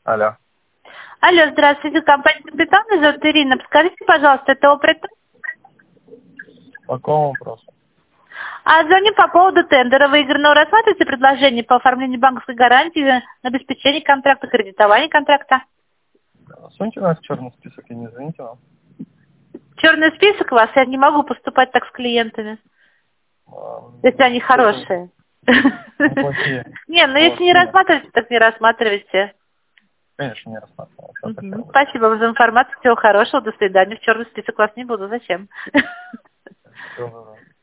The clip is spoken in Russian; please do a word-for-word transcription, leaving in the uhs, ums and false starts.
Алло. Алло, здравствуйте, компания «Капитан», меня зовут Ирина. Подскажите, пожалуйста, это опритон? По какому вопросу? А звоню по поводу тендера выигранного. Рассматриваете предложение по оформлению банковской гарантии на обеспечение контракта, кредитование контракта? Суньте нас в черный список и не звоните нам. Черный список вас, я не могу поступать так с клиентами, А, если они что-то хорошие. неплохие. Не, ну если не Вот, рассматриваете, так не рассматривайте. Конечно, не рассматривал. Всё, Мгм. спасибо. Спасибо вам за информацию, всего хорошего, до свидания. В черный список вас не буду, зачем? Всего доброго.